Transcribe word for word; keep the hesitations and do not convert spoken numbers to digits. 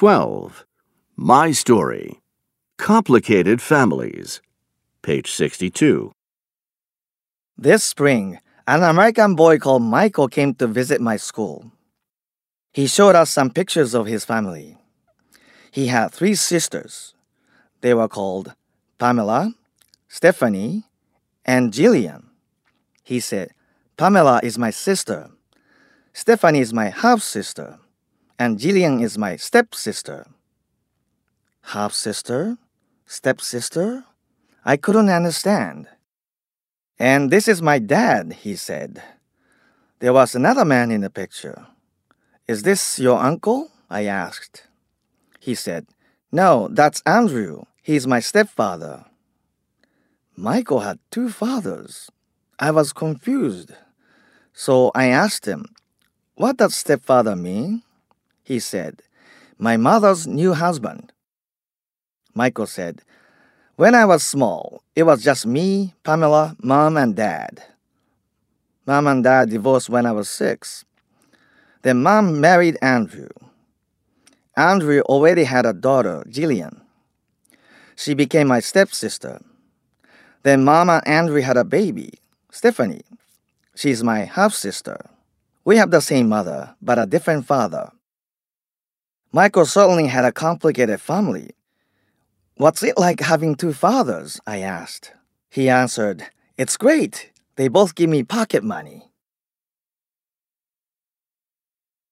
twelve. My Story. Complicated Families. Page sixty-two. This spring, an American boy called Michael came to visit my school. He showed us some pictures of his family. He had three sisters. They were called Pamela, Stephanie, and Jillian. He said, "Pamela is my sister. Stephanie is my half-sister. And Jillian is my stepsister." Half-sister? Stepsister? I couldn't understand. "And this is my dad," he said. There was another man in the picture. "Is this your uncle?" I asked. He said, "No, that's Andrew. He's my stepfather." Michael had two fathers. I was confused. So I asked him, "What does stepfather mean?" He said, "My mother's new husband." Michael said, "When I was small, it was just me, Pamela, Mom, and Dad. Mom and Dad divorced when I was six. Then Mom married Andrew. Andrew already had a daughter, Jillian. She became my stepsister. Then Mom and Andrew had a baby, Stephanie. She's my half-sister. We have the same mother, but a different father." Michael certainly had a complicated family. "What's it like having two fathers?" I asked. He answered, "It's great. They both give me pocket money."